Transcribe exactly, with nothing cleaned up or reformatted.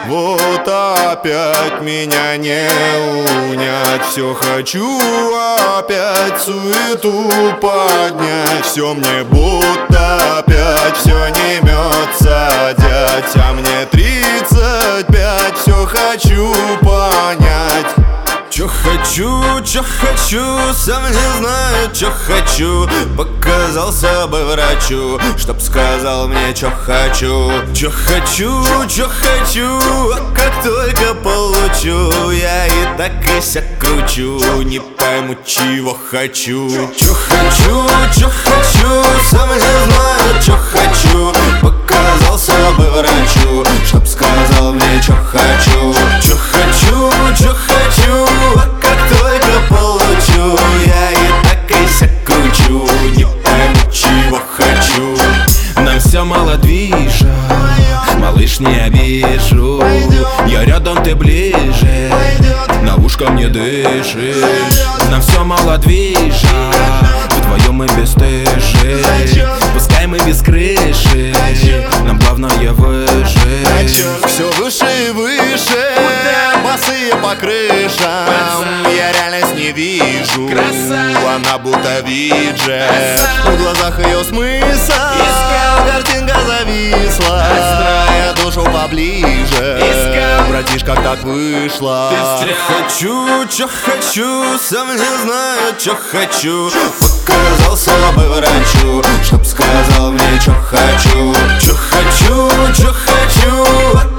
Вот опять меня не унять. Все хочу опять суету поднять. Все мне будто опять, все не мется дядь. А мне тридцать пять, все хочу понять. Чё хочу, чё хочу, сам не знаю, чё хочу. Показался бы врачу, чтоб сказал мне, чё хочу. Чё хочу, чё хочу, а как только получу, я и так и сяк кручу, не пойму, чего хочу. Чё хочу, чё хочу, сам не знаю, чё хочу. Показался бы врачу, чтоб сказал мне, чё хочу. Чё хочу, чё хочу, а как только получу, я и так и сяк кручу, не пойму, чего хочу. Нам все мало движа, малыш, не обижу. Я рядом, ты ближе, на ушко мне дышишь. Нам все мало движа, вдвоем мы бесстыжи. Пускай мы без крыши, нам главное выжить. Все выше и выше, босые по крышам. Я реальность не вижу, она будто виджет. В глазах ее смысл, картинка зависла. Я душу поближе, братишка, как так вышло. Хочу, чё хочу, сам не знаю, чё хочу. Показался бы врачу, чтоб сказал мне, чё хочу. Чё хочу, чё хочу,